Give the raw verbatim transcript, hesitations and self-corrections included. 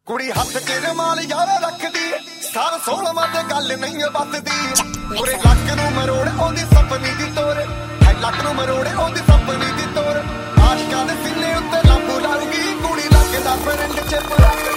ਕੁੜੀ ਹੱਥ ਚ ਰਮਾਲ ਯਾਰ ਰੱਖਦੀ ਸਾਰ ਸੋਲਵਾਂ ਤੇ ਗੱਲ ਨਹੀਂ ਬਸਦੀ ਪੂਰੇ ਲੱਕ ਨੂੰ ਮਰੋੜ ਆਉਂਦੀ ਸਪਨੀ ਦੀ ਤੋਰ ਹੈ ਲੱਕ ਨੂੰ ਮਰੋੜ ਆਉਂਦੀ ਸਪਨੀ ਦੀ ਤੋਰ ਆਸ਼ਕਾਂ ਦੇ ਸੀਨੇ ਉੱਤੇ ਲੰਬੂ ਲਾਉਗੀ ਕੁੜੀ ਲੱਗਦਾ ਫਰੰਡ ਚ